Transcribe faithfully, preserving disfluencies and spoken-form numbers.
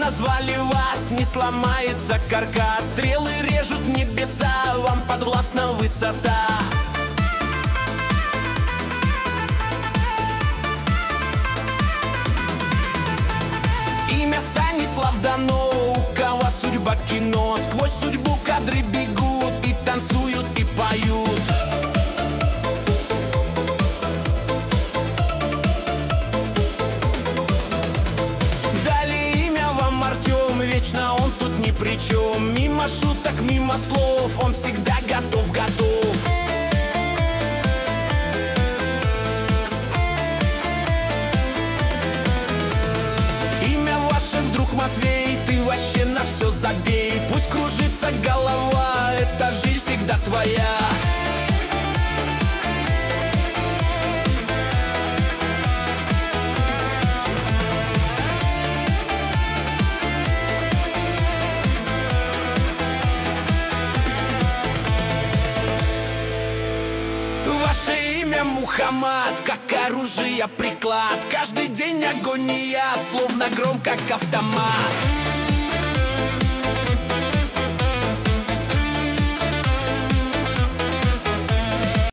назвали вас, не сломается каркас. Стрелы режут небеса, вам подвластна высота. Имя Станислав дано, у кого судьба кино. Сквозь судьбу кадры бегут, и танцуют, и поют. Дали имя вам Артем, вечно он тут ни при чем. Мимо шуток, мимо слов, он всегда готов, готов. Вдруг, Матвей, ты вообще на все забей. Пусть кружится голова, эта жизнь всегда твоя. Ваше имя Мухаммад, как оружие приклад. Каждый день огонь и яд, словно гром, как автомат.